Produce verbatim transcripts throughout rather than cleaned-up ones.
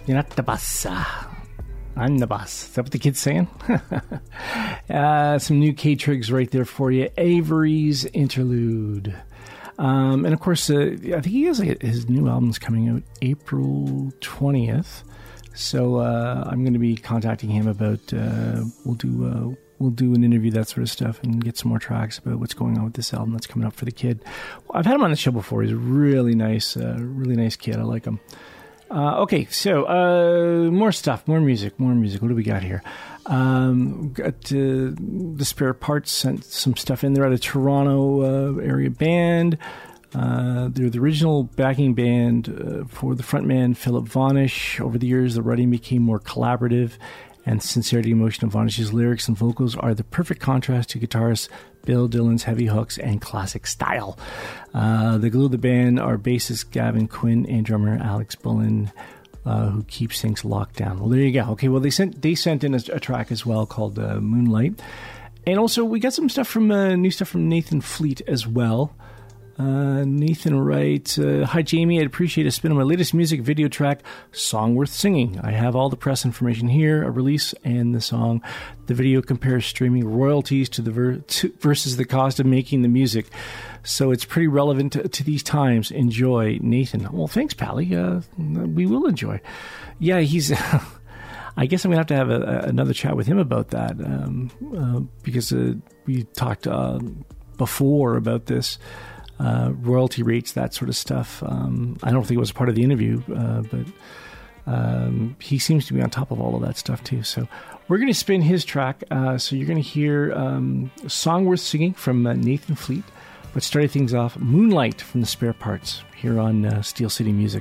You're not the boss. I'm the boss. Is that what the kid's saying? uh, some new K-Trigs right there for you. Avery's Interlude. Um, and of course, uh, I think he has like, his new album's coming out April twentieth. So uh, I'm going to be contacting him about, uh, we'll do uh, we'll do an interview, that sort of stuff, and get some more tracks about what's going on with this album that's coming up for the kid. Well, I've had him on the show before. He's a really nice, uh, really nice kid. I like him. Uh, okay, so uh, more stuff, more music, more music. What do we got here? Um, got uh, the Spare Parts sent some stuff in. They're at a Toronto uh, area band. Uh, they're the original backing band uh, for the frontman Philip Vanish. Over the years, the writing became more collaborative, and the sincerity and emotion of Vanish's lyrics and vocals are the perfect contrast to guitarist Bill Dillon's heavy hooks and classic style. Uh, the glue of the band are bassist Gavin Quinn and drummer Alex Bullen, uh, who keeps things locked down. Well, there you go. Okay, well, they sent they sent in a, a track as well called uh, Moonlight. And also, we got some stuff from, uh, new stuff from Nathan Fleet as well. Uh, Nathan writes, uh, Hi Jamie, I'd appreciate a spin on my latest music video track, Song Worth Singing. I have all the press information here, a release and the song. The video compares streaming royalties to the ver- to, versus the cost of making the music. So it's pretty relevant to, to these times. Enjoy, Nathan. Well, thanks, Pally. Uh, we will enjoy. Yeah, he's... I guess I'm going to have to have a, a, another chat with him about that, um, uh, because uh, we talked uh, before about this. Uh, royalty rates, that sort of stuff. Um, I don't think it was part of the interview, uh, but um, he seems to be on top of all of that stuff too. So we're going to spin his track. Uh, so you're going to hear um, a Song Worth Singing from uh, Nathan Fleet, but starting things off, Moonlight from the Spare Parts here on uh, Steel City Music.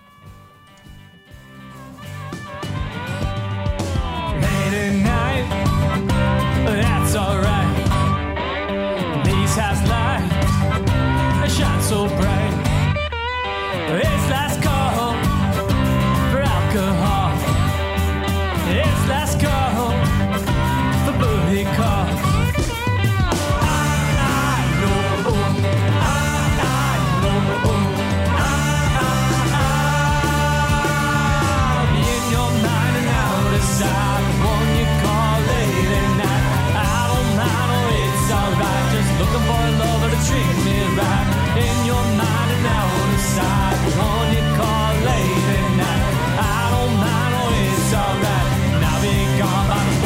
Late at night, that's alright. These has light. Shine so bright. It's last call for alcohol. It's last call for booty calls. I, I know, I, I know, I, I, I'll be in your mind and out of sight. The one you call late at night. I don't mind, oh, it's alright. Just looking for a lover to treat me right. In your mind and out the side, the one you call late at night. I don't mind, oh, it's alright. Now be gone by the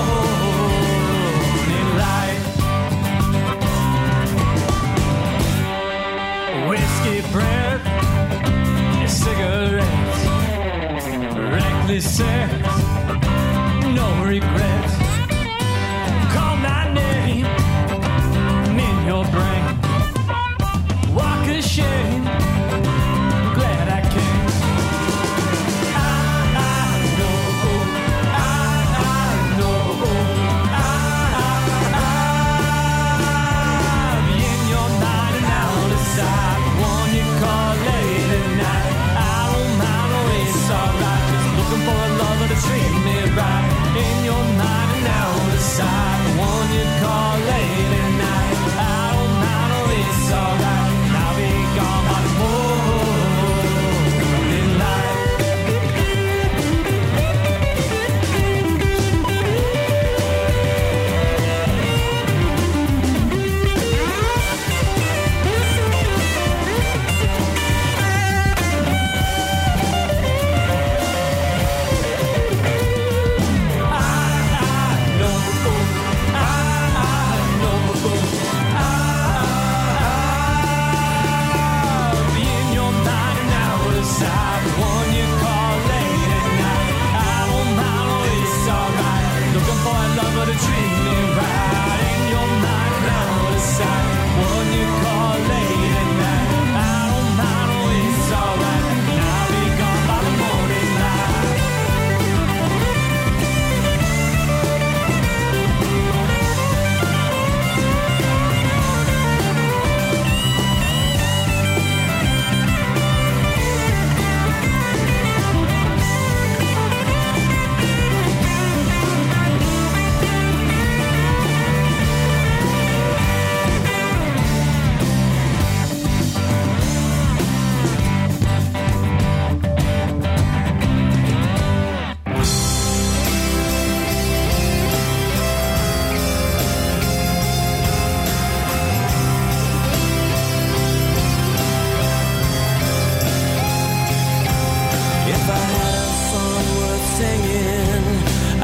morning light. Whiskey, bread, cigarettes, reckless sex, no regrets. Call my name in your brain. Walk a shame, glad I came. I, I know, I, I know, I, I, I'll be in your mind and out of sight. The one you call late at night. I don't mind, oh, it's alright. Just looking for a lover to treat me right. In your mind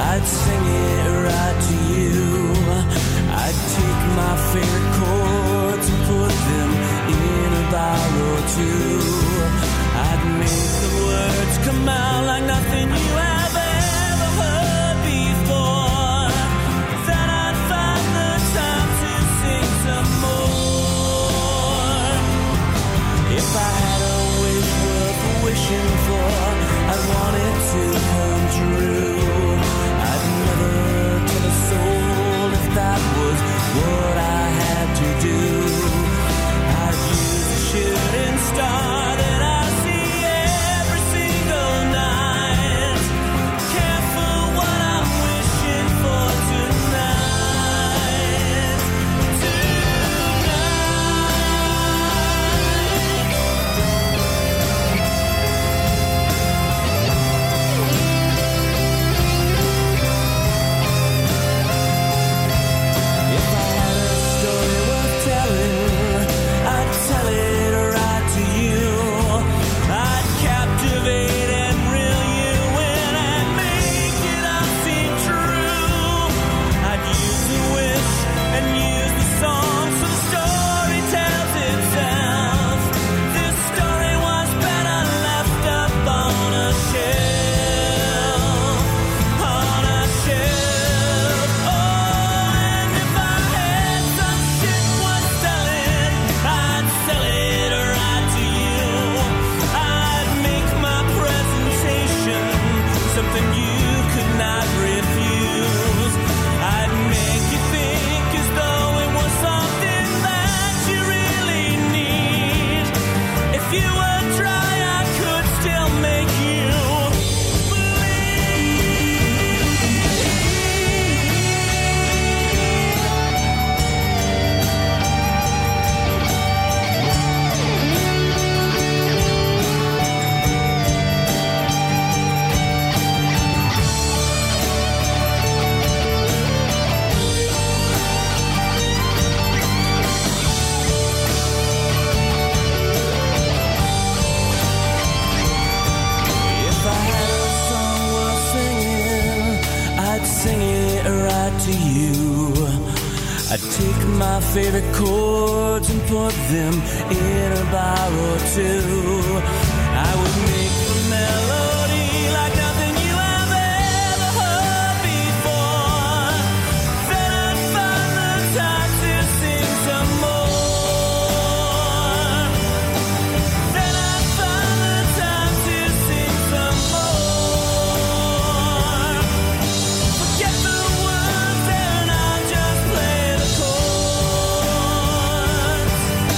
I'd sing it right to you. I'd take my favorite chords and put them in a bar or two. I'd make the words come out like nothing you have ever heard before. Then I'd find the time to sing some more. If I had a wish worth wishing for, I'd want it to come true. I'd never tell a soul if that was what I had to do. I'd use a shooting star that I see every single night. Careful what I'm wishing for tonight. If I had a story worth telling, I'd tell it right to you. I'd captivate and reel you in and make it all seem true. I'd use a wish and use the song so the story tells itself. This story was better left up on a shelf, on a shelf. Oh, and if I had some shit worth selling, I'd sell it right to you. I'd make my presentation something you could not refuse. I'd make you think as though it was something that you really need. If you were dry, I could still make you If I had a song worth singing, I'd sing it right to you. I'd take my favorite chords and put them in a bar or two. I would make the melody like nothing you have ever heard before. Then I'd find the time to sing some more. Then I'd find the time to sing some more. Forget the words and I'll just play the chords.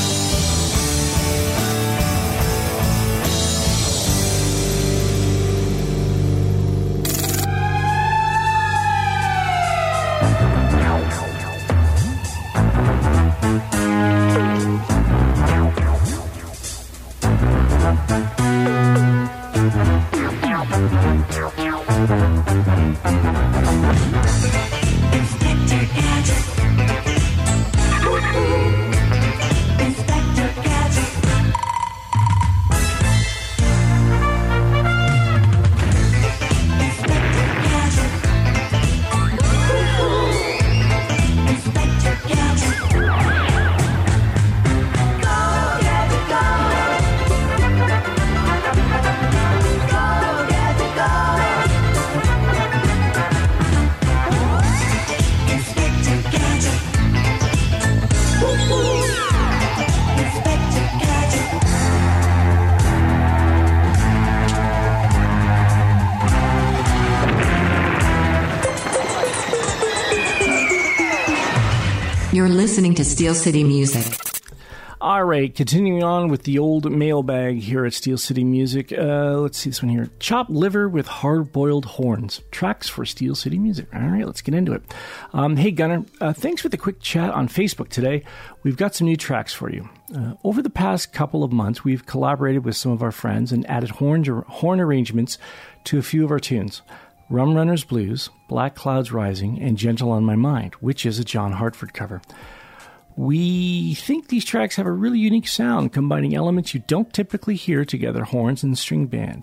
You're listening to Steel City Music. All right, continuing on with the old mailbag here at Steel City Music. Uh, let's see this one here. Chopped liver with hard-boiled horns. Tracks for Steel City Music. All right, let's get into it. Um, hey, Gunnar, uh, thanks for the quick chat on Facebook today. We've got some new tracks for you. Uh, over the past couple of months, we've collaborated with some of our friends and added horn, horn arrangements to a few of our tunes. Rum Runners Blues, Black Clouds Rising, and Gentle on My Mind, which is a John Hartford cover. We think these tracks have a really unique sound, combining elements you don't typically hear together, horns and string band.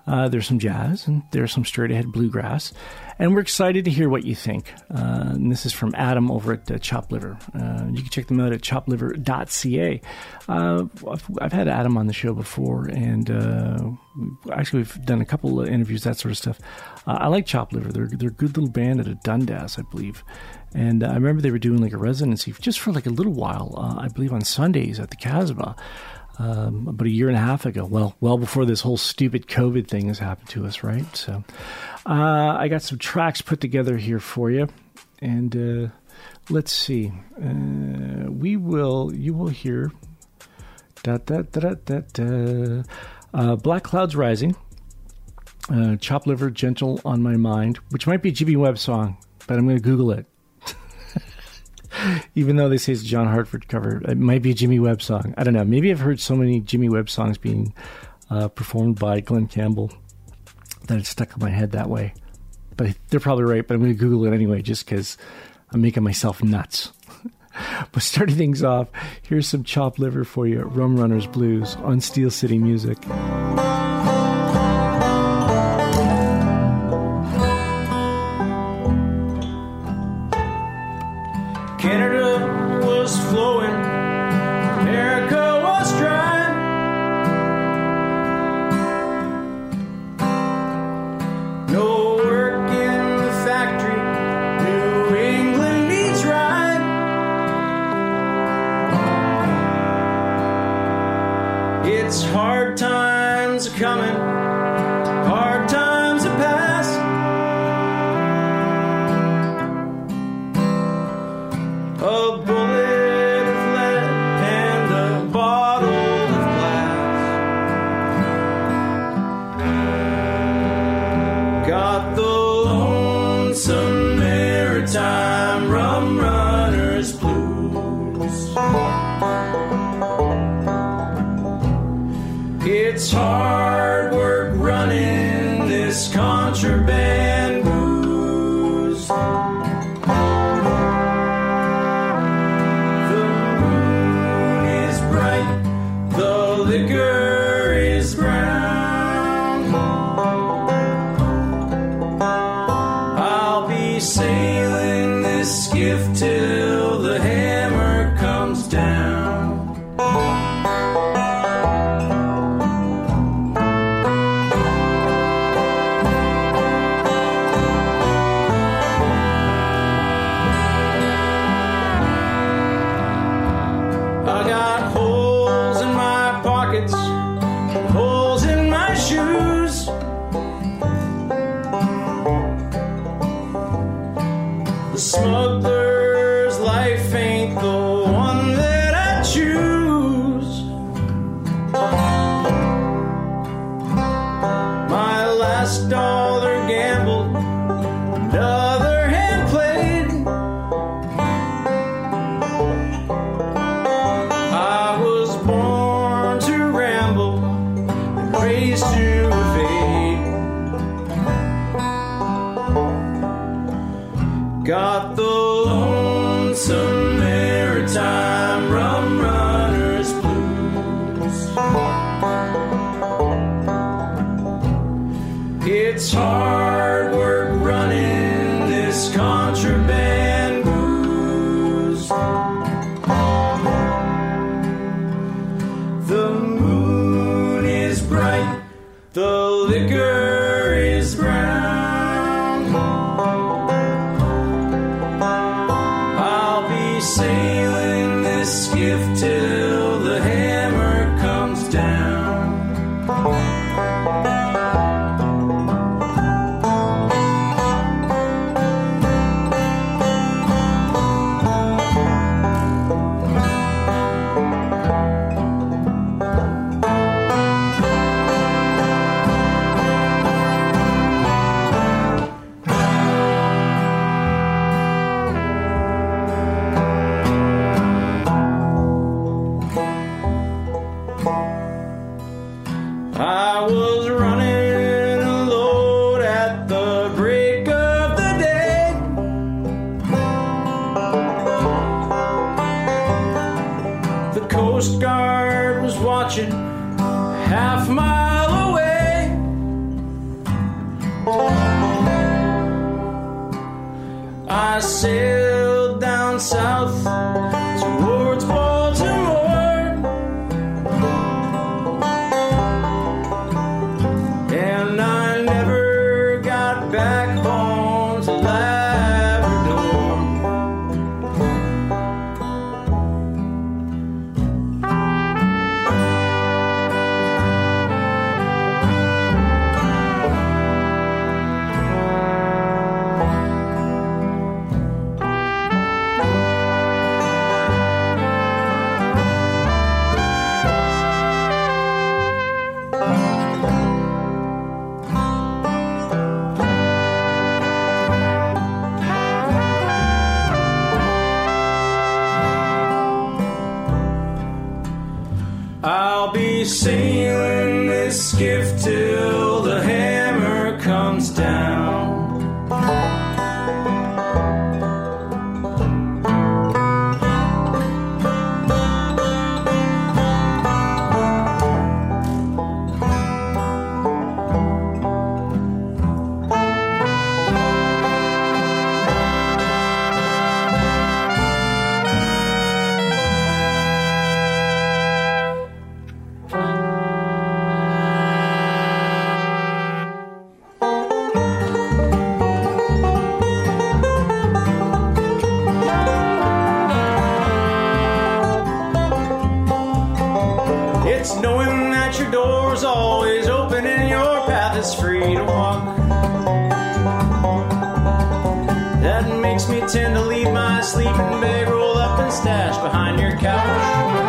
Uh, there's some jazz, and there's some straight-ahead bluegrass. And we're excited to hear what you think. Uh, and this is from Adam over at uh, Chopped Liver. Uh, you can check them out at chopped liver dot c a. Uh, I've, I've had Adam on the show before, and uh, actually we've done a couple of interviews, that sort of stuff. Uh, I like Chopped Liver. They're, they're a good little band out of Dundas, I believe. And uh, I remember they were doing like a residency just for like a little while, uh, I believe on Sundays at the Casbah. Um, about a year and a half ago. Well, well before this whole stupid COVID thing has happened to us, right? So uh, I got some tracks put together here for you. And uh, let's see. Uh, we will, you will hear da, da, da, da, da, uh, Black Clouds Rising, uh, Chopped Liver, Gentle on My Mind, which might be a Jimmy Webb song, but I'm going to Google it. Even though they say it's a John Hartford cover, it might be a Jimmy Webb song. I don't know. Maybe I've heard so many Jimmy Webb songs being uh, performed by Glenn Campbell that it's stuck in my head that way. But they're probably right, but I'm going to Google it anyway just because I'm making myself nuts. But starting things off, here's some Chopped Liver for you, Rum Runners Blues on Steel City Music. Canada was flowing, America was dry. No work in the factory, New England needs ride. It's hard times coming, hard times are past. A bullet of lead and a bottle of glass. Got the lonesome maritime rum runners blues. It's hard work running this contraband booze. The liquor is brown. I'll be sailing this skiff till the hammer comes down. I got holes in my pockets, holes in my shoes. The smuggler's life ain't the one that I choose. My last dollar gambled, another hand played. I was born to ramble and raised to evade. Got the lonesome maritime rum runners blues. It's hard work running this contraband booze. The moon is bright, the liquor is brown. I'll be sailing this skiff till the hammer comes down. I was running a load at the break of the day. The Coast Guard was watching half mile away. I sailed down south towards Baltimore, and I never got back home to Labrador. I'll be sailing this skiff till the hammer comes down. It's knowing that your door's always open and your path is free to walk that makes me tend to leave my sleeping bag rolled up and stashed behind your couch.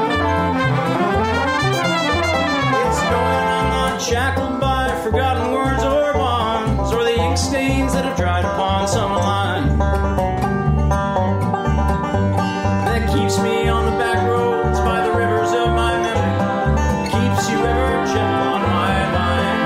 It's knowing I'm not shackled by forgotten words or bonds or the ink stains that have dried upon some line that keeps me on the back roads by the rivers of my memory. Keeps you ever gentle on my mind.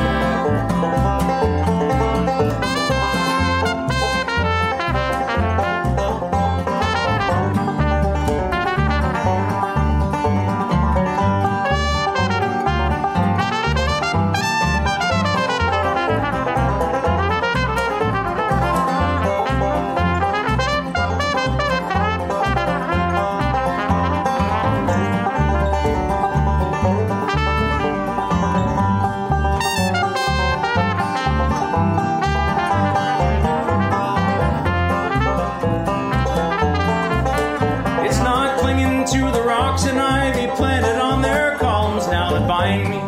It's not clinging to the rocks and ivy planted on their columns now that bind me,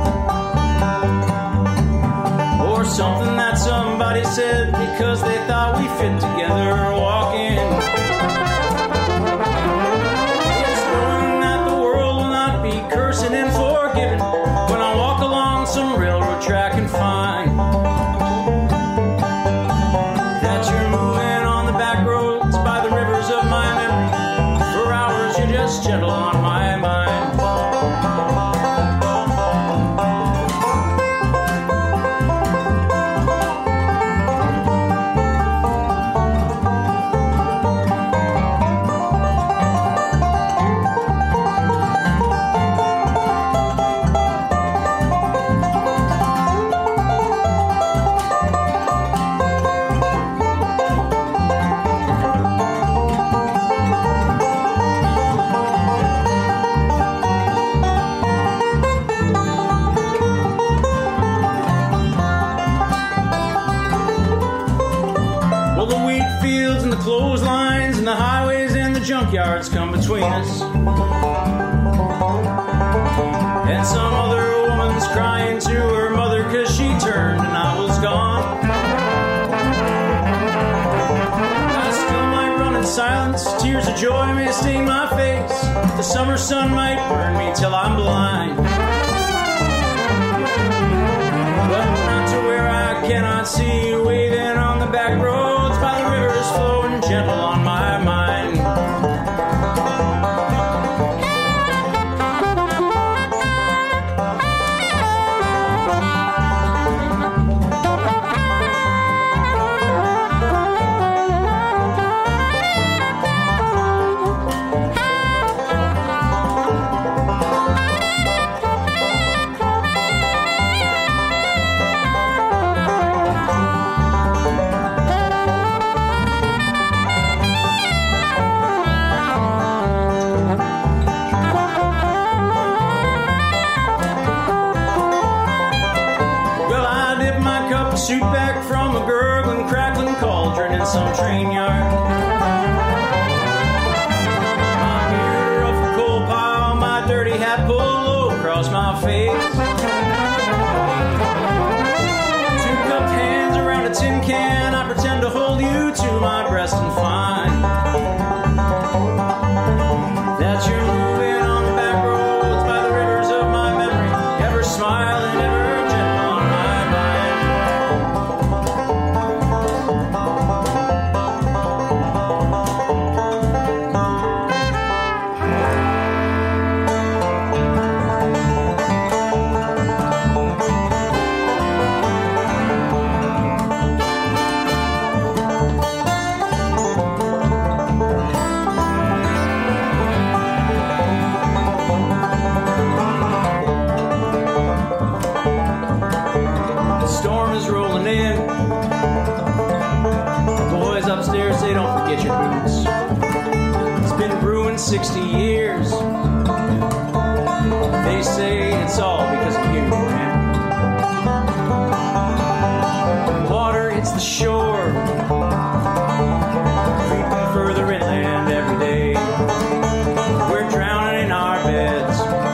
or something that somebody said because they thought we fit together walking. It's knowing that the world will not be cursing and forgiving when I walk along some railroad track and find that you're moving on the back roads by the rivers of my memory. For hours you're just gentle on my mind. Well, the wheat fields and the clotheslines and the highways and the junkyards come between us, and some other woman's crying to her mother 'cause she turned and I was gone. I still might run in silence, tears of joy may stain my face, the summer sun might burn me till I'm blind, but not to where I cannot see you waving on the back roads by the rivers flowing gentle on my mind. old train yard. My mirror off the coal pile, my dirty hat pulled low across my face. Two cupped hands around a tin can, I pretend to hold you to my breast and find that you're moving on the back roads by the rivers of my memory, ever smiling, ever gentle on my mind. Upstairs, they don't forget your boots. It's been brewing sixty years. They say it's all because of you, man. Water hits the shore, creeping further inland every day. We're drowning in our beds.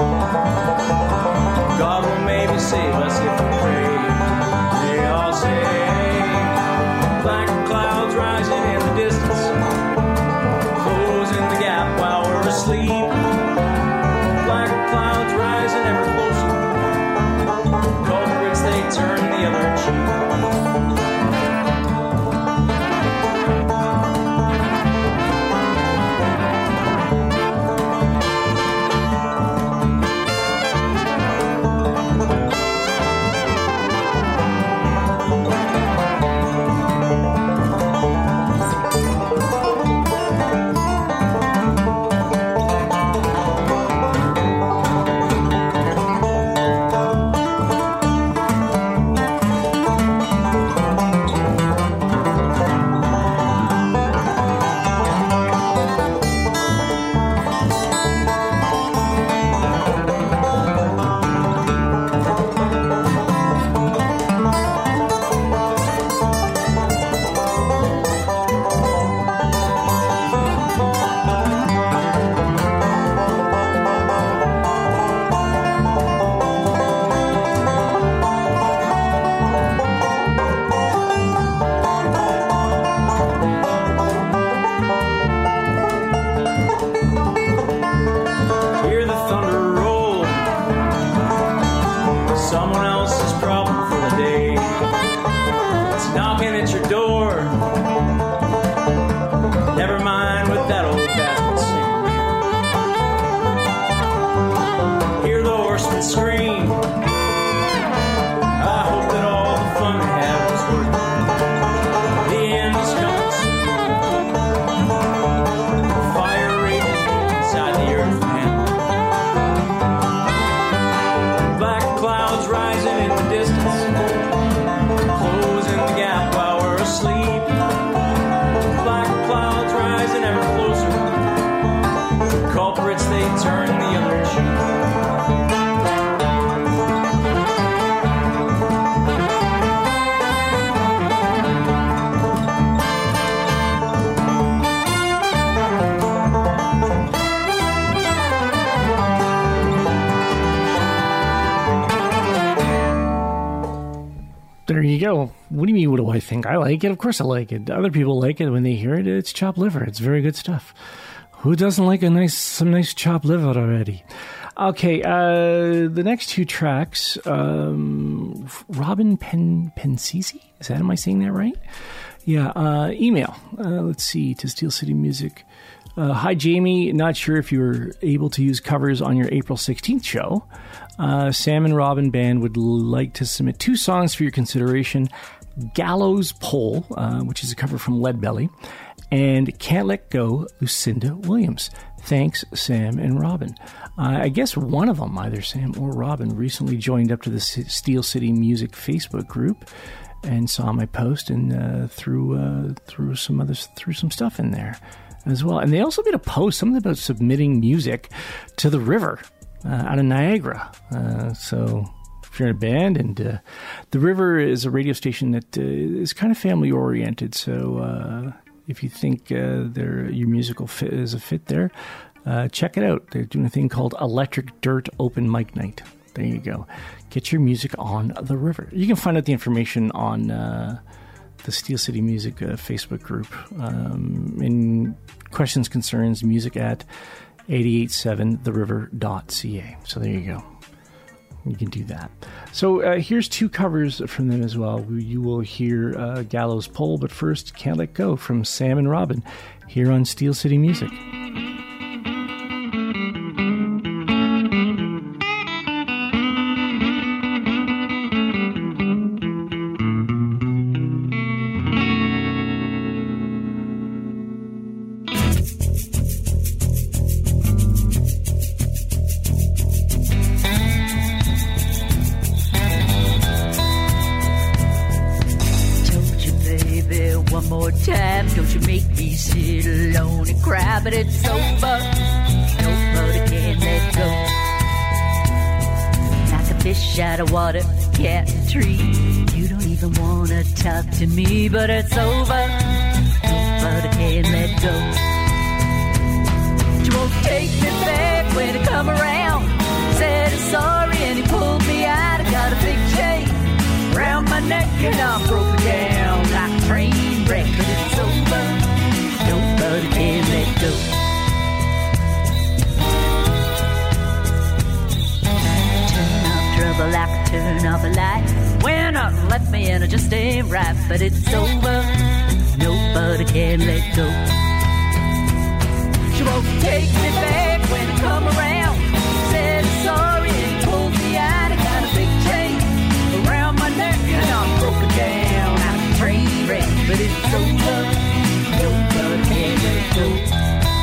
God will maybe save us if we pray. They all say black clouds rising in the distance, closing the gap while we're asleep. Black clouds rising ever closer. Culprits, they turn the other cheek. There you go. What do you mean, what do I think? I like it. Of course I like it. Other people like it when they hear it. It's chopped liver. It's very good stuff. Who doesn't like a nice, some nice chopped liver already? Okay, uh, the next two tracks, um, Robin Pen Pensisi? Is that, am I saying that right? Yeah, uh, email. Uh, let's see, to Steel City Music. Uh, hi, Jamie. Not sure if you were able to use covers on your April sixteenth show. Uh, Sam and Robin Band would like to submit two songs for your consideration. Gallows Pole, uh, which is a cover from Leadbelly, and Can't Let Go, Lucinda Williams. Thanks, Sam and Robin. Uh, I guess one of them, either Sam or Robin, recently joined up to the Steel City Music Facebook group and saw my post and uh, threw uh, threw some other threw some stuff in there as well. And they also made a post, something about submitting music to the river uh, out of Niagara. Uh, so if you're in a band, and uh, the river is a radio station that uh, is kind of family oriented, so uh, if you think uh, their your musical fit is a fit there, uh, check it out. They're doing a thing called Electric Dirt Open Mic Night. There you go. Get your music on the river. You can find out the information on uh, the Steel City Music uh, Facebook group. Um, in questions, concerns, music at eight eight seven the river dot c a. So there you go. You can do that. So uh, here's two covers from them as well. You will hear uh, Gallows Pole, but first, Can't Let Go from Sam and Robin here on Steel City Music. But it's over. Nobody can let go. Like a fish out of water, cat in a tree. You don't even wanna talk to me, but it's over. Nobody can let go. You won't take me back when I come around. Said I'm sorry and he pulled me out. I got a big chain around my neck and I'm broken down like a train wreck. But it's over. Nobody can let go. Turn off trouble like I turn off a light. When nothing left me and I just ain't right. But it's over. Nobody can let go. She won't take me back when I come around. Said I'm sorry and pulled me out. I got a big chain around my neck and I'm broken down like a train wreck. But it's over. Nobody can let go.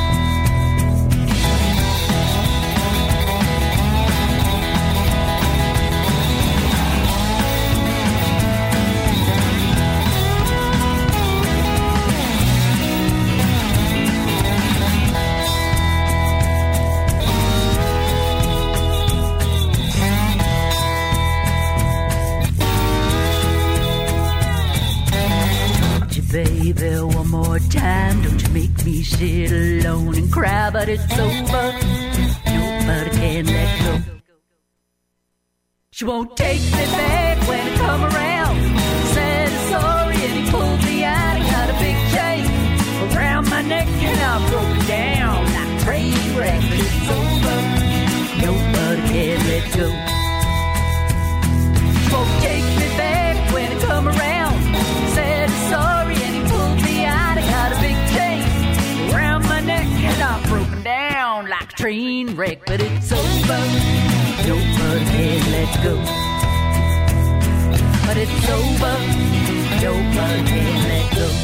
Baby, one more time, don't you make me sit alone and cry, but it's over. Nobody can let go. She won't take me back when I come around. Said sorry and he pulled me out. I got a big chain around my neck and I'm broken down like a train wreck. But it's over. Nobody can let go. She won't take me back when I come around. Said sorry and he pulled me out. I got a big chain around my neck and I'm broken down like a train wreck. But it's over. Nobody can let go. But it's over. Nobody can let go.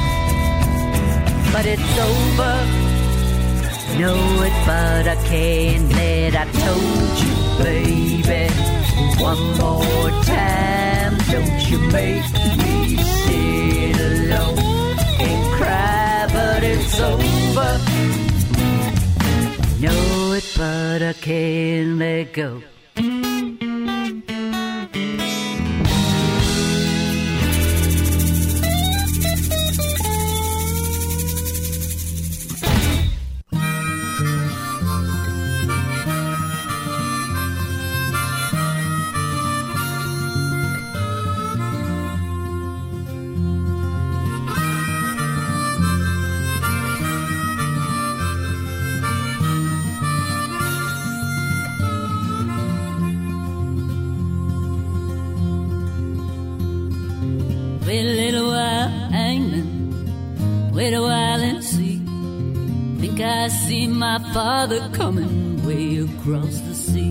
But it's over. Know it, but I can't let. I told you, baby, one more time. Don't you make me sit alone and cry, but it's over. Know it, but I can't let go. Wait a little while, hangman. Wait a while and see. Think I see my father coming way across the sea.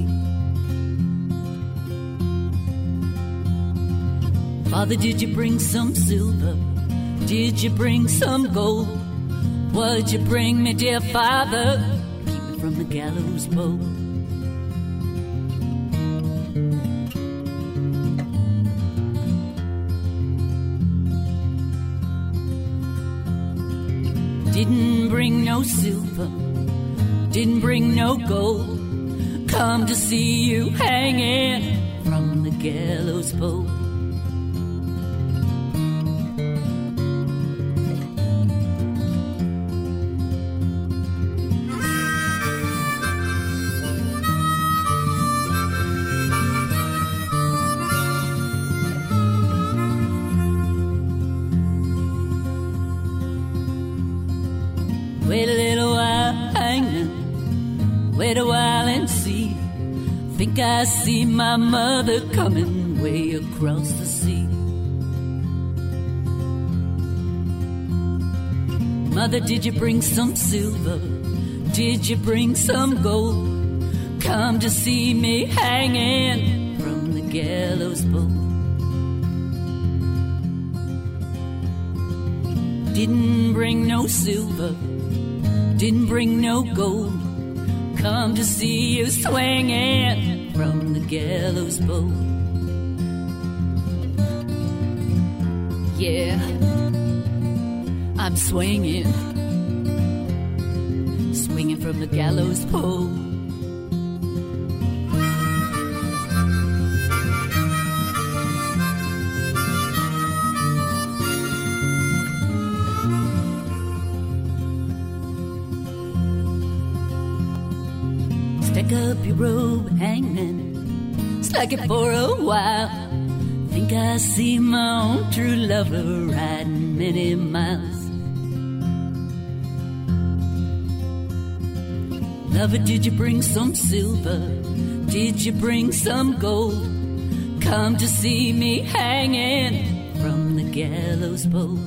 Father, did you bring some silver? Did you bring some gold? What'd you bring me, dear father? Keep me from the gallows pole. Didn't bring no silver, didn't bring no gold. Come to see you hanging from the gallows pole. wait a while and see. Think I see my mother coming way across the sea. Mother, did you bring some silver? Did you bring some gold? Come to see me hanging from the gallows pole. Didn't bring no silver, didn't bring no gold. Come to see you swinging from the gallows pole. Yeah, I'm swinging, swinging from the gallows pole. Stack up your robe, hangman, slack it for a while. Think I see my own true lover riding many miles. Lover, did you bring some silver? Did you bring some gold? Come to see me hanging from the gallows pole.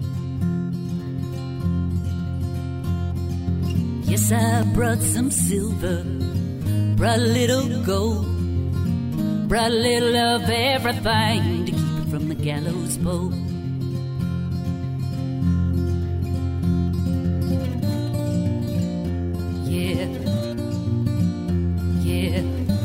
Yes, I brought some silver, brought a little gold, brought a little of everything to keep it from the gallows pole. Yeah, yeah.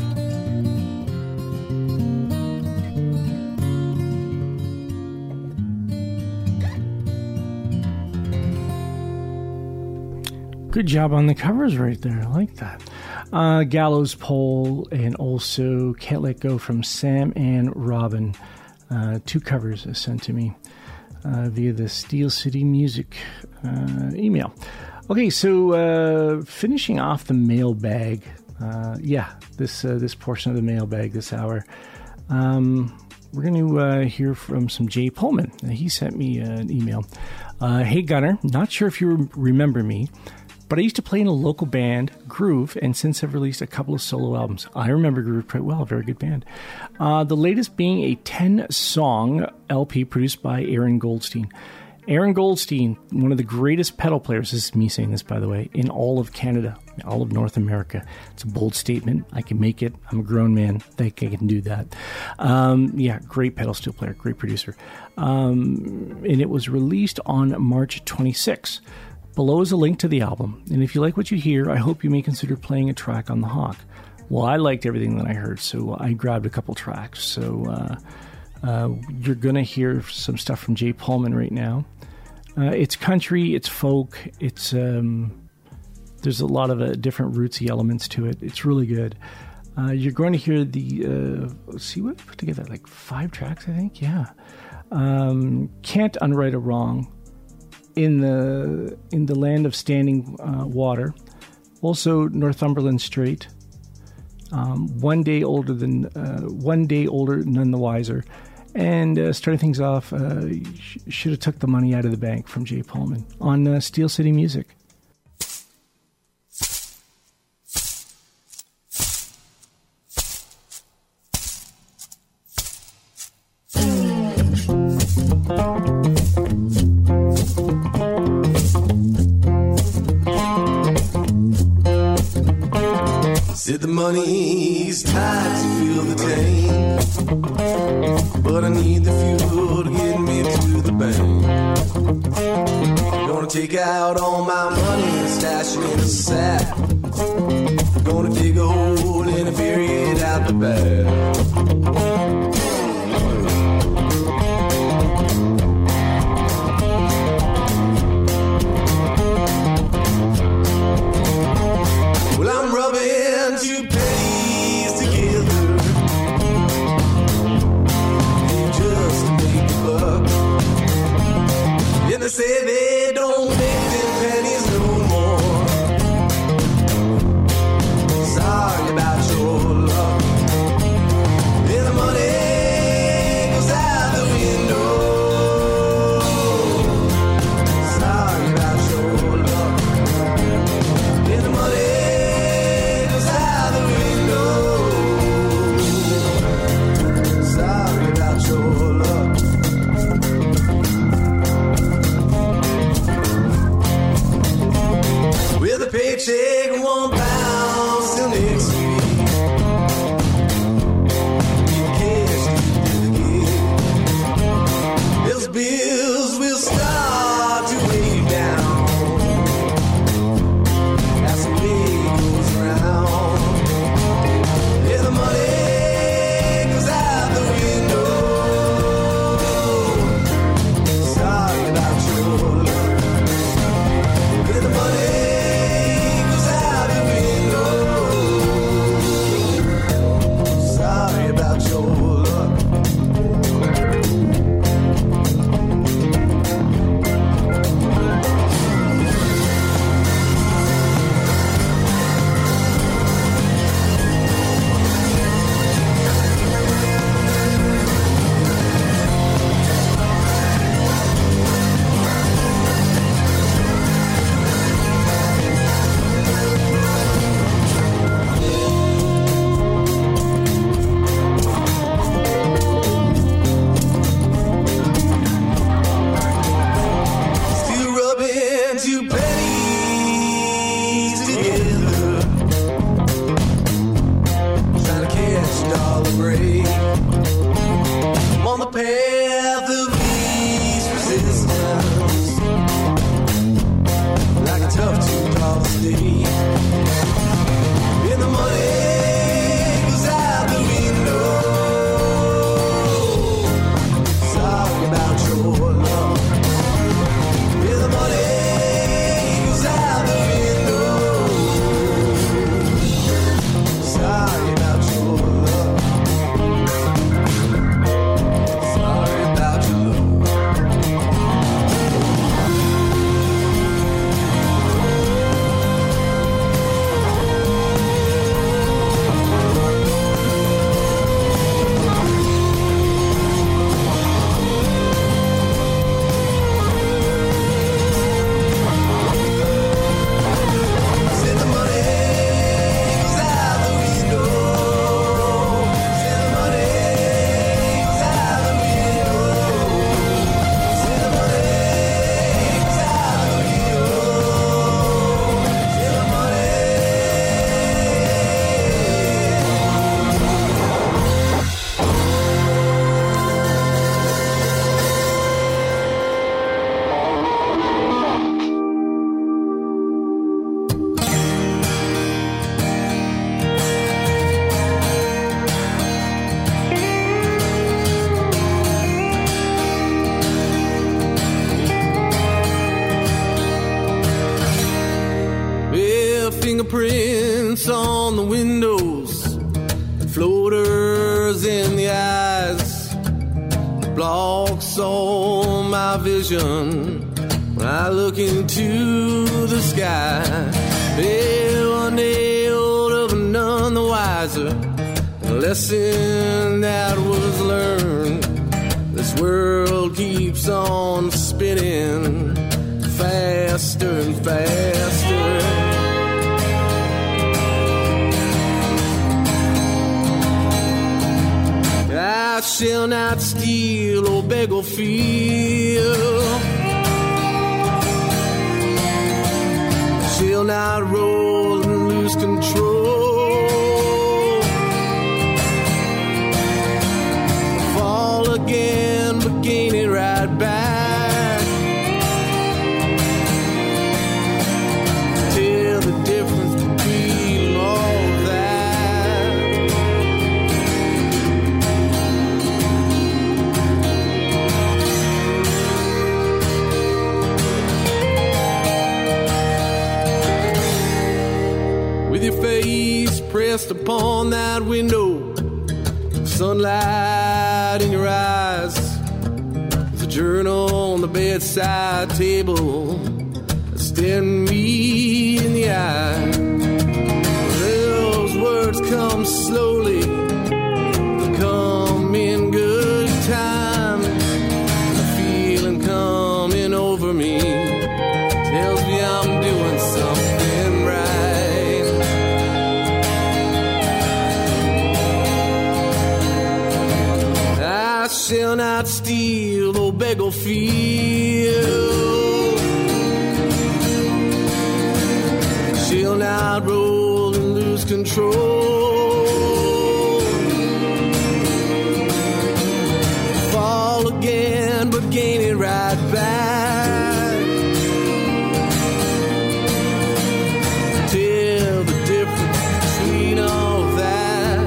Good job on the covers right there. I like that. Uh, Gallows Pole and also Can't Let Go from Sam and Robin. Uh, two covers sent to me uh, via the Steel City Music uh, email. Okay, so uh, finishing off the mailbag. Uh, yeah, this uh, this portion of the mailbag this hour. Um, we're going to uh, hear from some Jay Pullman. He sent me uh, an email. Uh, hey, Gunner, not sure if you remember me, but I used to play in a local band, Groove, and since I've released a couple of solo albums. I remember Groove quite well, a very good band. Uh, the latest being a ten-song L P produced by Aaron Goldstein. Aaron Goldstein, one of the greatest pedal players, this is me saying this, by the way, in all of Canada, all of North America. It's a bold statement. I can make it. I'm a grown man. I think I can do that. Um, yeah, great pedal steel player, great producer. Um, and it was released on March twenty-sixth. Below is a link to the album, and if you like what you hear, I hope you may consider playing a track on the Hawk. Well, I liked everything that I heard, so I grabbed a couple tracks. So uh, uh, you're going to hear some stuff from Jay Pullman right now. Uh, it's country, it's folk, it's um, there's a lot of uh, different rootsy elements to it. It's really good. Uh, you're going to hear the, uh, let's see what I put together, like five tracks, I think, yeah. Um, Can't Unright a Wrong. In the in the Land of Standing uh, Water, also Northumberland Strait, um, one day older than uh, one day older, none the wiser, and uh, starting things off, uh, sh- should have took the money out of the bank from Jay Pullman on uh, Steel City Music. Said the money's tight to fill the tank, but I need the fuel to get me to the bank. Gonna take out all my money and stash it in a sack. Gonna dig a hole and bury it out the back. Two pennies together, just to make a buck. And they say they don't make them pennies no more. Sorry about your luck. path of least resistance, like a tough two-dollar steak. And the money goes out the window. Sorry about your love. And the money goes out the window. Sorry about your love. Sorry about your love. Said the money goes out the window. Said the money goes out the window. Said the money goes out the window. Said the money. Well, fingerprints on the windows, floaters in the eyes, blocks all my vision when I look into the sky. Well, one day older but none the wiser, a lesson that was learned. This world keeps on spinning faster and faster. I shall not steal or beg or feel. Shall not roll and lose control. Fall again, but gain it right back. Tell the difference between all that. With your face pressed upon that window, sunlight in your eyes, there's a journal on the bedside table, staring me in the eye. Those words come slowly, they come in good time. The feeling coming over me tells me I'm doing something right. I shall not steal or beg or feel. Shall not roll and lose control. Fall again, but gain it right back. Tell the difference between all that.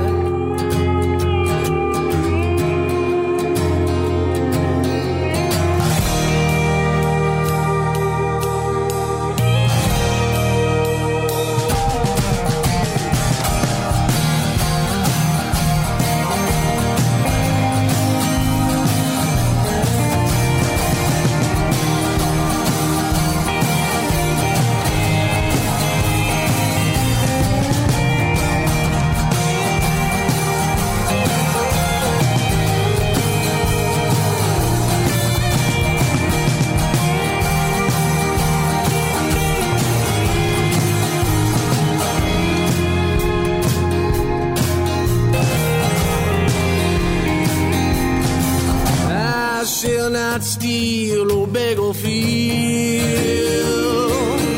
I shall not steal or beg or feel.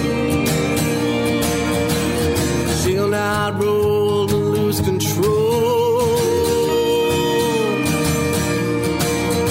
Shall not roll and lose control.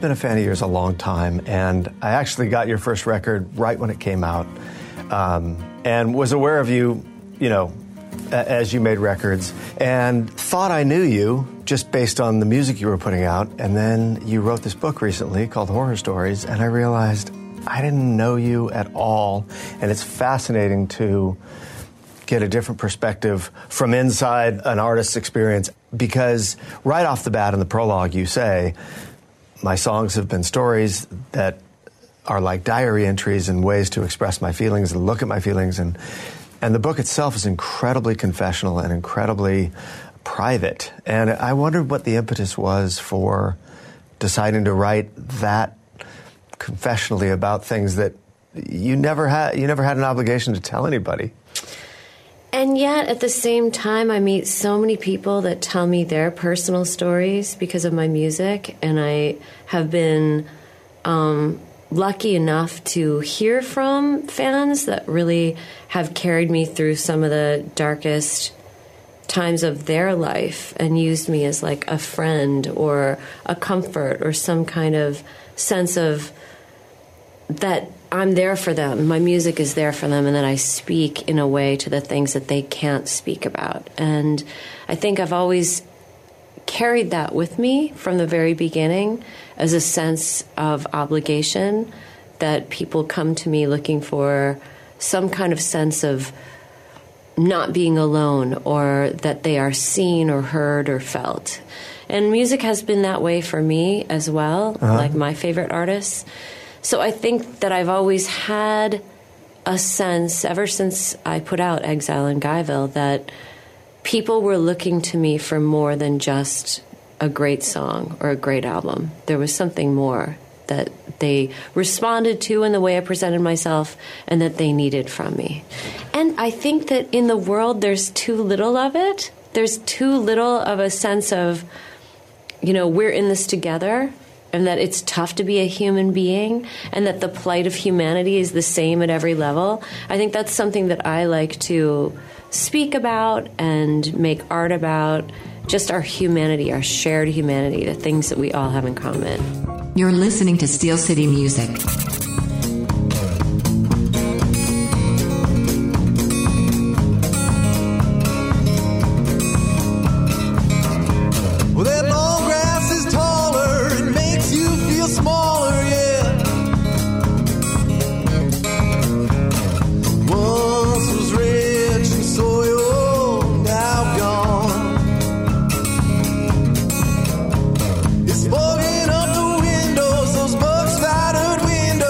been a fan of yours a long time, and I actually got your first record right when it came out, um, and was aware of you, you know, a- as you made records, and thought I knew you just based on the music you were putting out. And then you wrote this book recently called Horror Stories, and I realized I didn't know you at all, and it's fascinating to get a different perspective from inside an artist's experience, because right off the bat in the prologue you say, my songs have been stories that are like diary entries and ways to express my feelings and look at my feelings, and and the book itself is incredibly confessional and incredibly private. And I wondered what the impetus was for deciding to write that confessionally about things that you never had you never had an obligation to tell anybody. And yet, at the same time, I meet so many people that tell me their personal stories because of my music, and I have been um, lucky enough to hear from fans that really have carried me through some of the darkest times of their life and used me as like a friend or a comfort or some kind of sense of that I'm there for them. My music is there for them, and that I speak in a way to the things that they can't speak about. And I think I've always carried that with me from the very beginning as a sense of obligation, that people come to me looking for some kind of sense of not being alone, or that they are seen or heard or felt. And music has been that way for me as well, uh-huh. like my favorite artists. So I think that I've always had a sense, ever since I put out Exile in Guyville, that people were looking to me for more than just a great song or a great album. There was something more that they responded to in the way I presented myself and that they needed from me. And I think that in the world there's too little of it. There's too little of a sense of, you know, we're in this together, and that it's tough to be a human being, and that the plight of humanity is the same at every level. I think that's something that I like to speak about and make art about, just our humanity, our shared humanity, the things that we all have in common. You're listening to Steel City Music. Well, that long grass is taller, it makes you feel smaller, yeah. Once was rich in soil, now gone. It's fogging up the windows, those bugs spattered windows.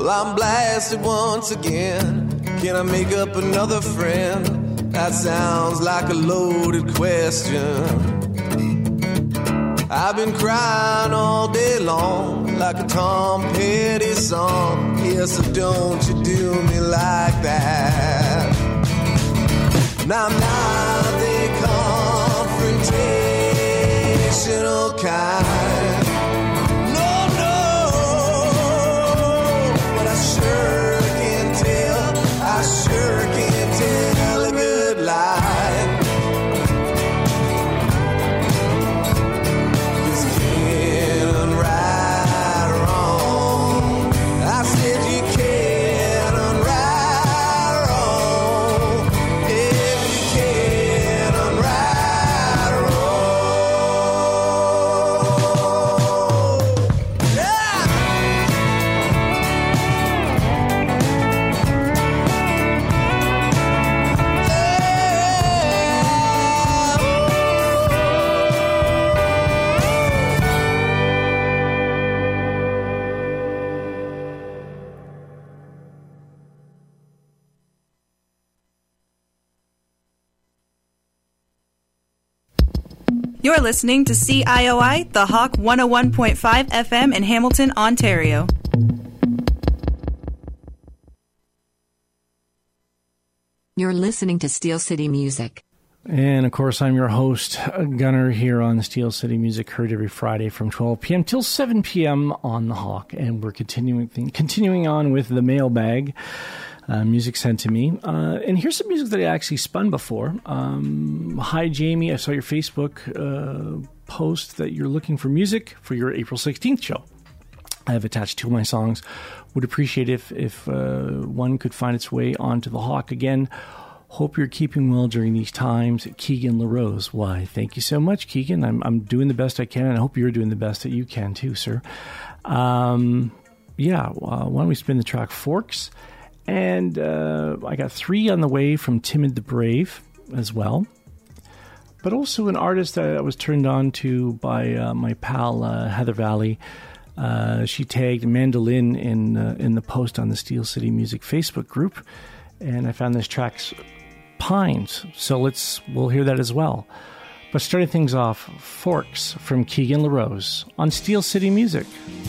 Well, I'm blasted once again. Can I make up another friend? That sounds like a loaded question. I've been crying all day long like a Tom Petty song. Yes, so don't you do me like that. Now I'm not the confrontational kind. No, no, but I sure can tell, I sure can tell a good lie. Cause you can't unright wrong. I said you can't unright wrong. If you can't unright wrong. Yeah! You're listening to C I O I, The Hawk one oh one point five F M in Hamilton, Ontario. You're listening to Steel City Music. And, of course, I'm your host, Gunner, here on Steel City Music, heard every Friday from twelve p.m. till seven p.m. on The Hawk. And we're continuing continuing on with the mailbag, uh, music sent to me. Uh, and here's some music that I actually spun before. Um, hi, Jamie. I saw your Facebook uh, post that you're looking for music for your April sixteenth show. I have attached two of my songs. Would appreciate if, if uh, one could find its way onto The Hawk again. Hope you're keeping well during these times. Keegan LaRose. Why, thank you so much, Keegan. I'm I'm doing the best I can, and I hope you're doing the best that you can too, sir. Um, yeah, uh, why don't we spin the track Forks? And uh, I got three on the way from Timid the Brave as well. But also an artist that I was turned on to by uh, my pal uh, Heather Valley. Uh, she tagged Mandolin in, uh, in the post on the Steel City Music Facebook group. And I found this track's Pines, so let's we'll hear that as well. But starting things off, Forks from Keegan LaRose on Steel City Music.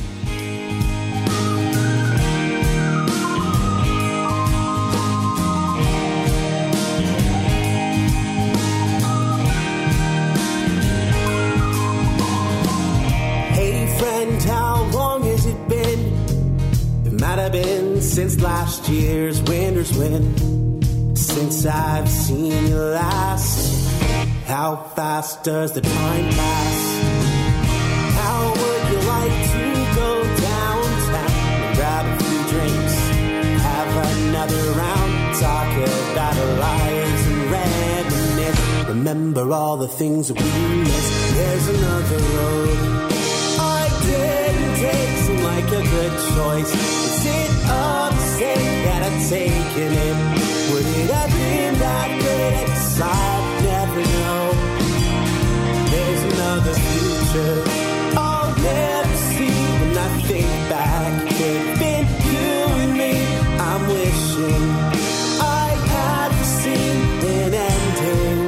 Hey friend, how long has it been? It might have been since last year's winter's wind. Since I've seen you last, how fast does the time pass? How would you like to go downtown and grab a few drinks, have another round, talk about our lives and reminisce, remember all the things that we missed. There's another road I didn't take, seemed like a good choice. Is it up to say that I've taken it? Would it have been that great? I'll never know. There's another future I'll never see when I think back. It's been you and me. I'm wishing I had seen an ending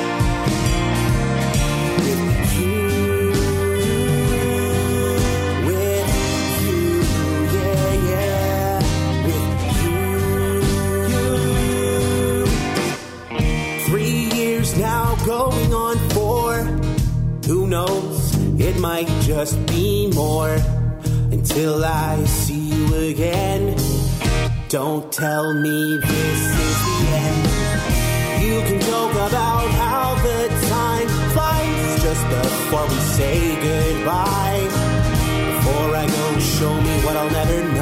with you, with you, yeah, yeah, with you. Three years now, going on four. Who knows? It might just be more until I see you again. Don't tell me this is the end. You can joke about how the time flies just before we say goodbye. Before I go, show me what I'll never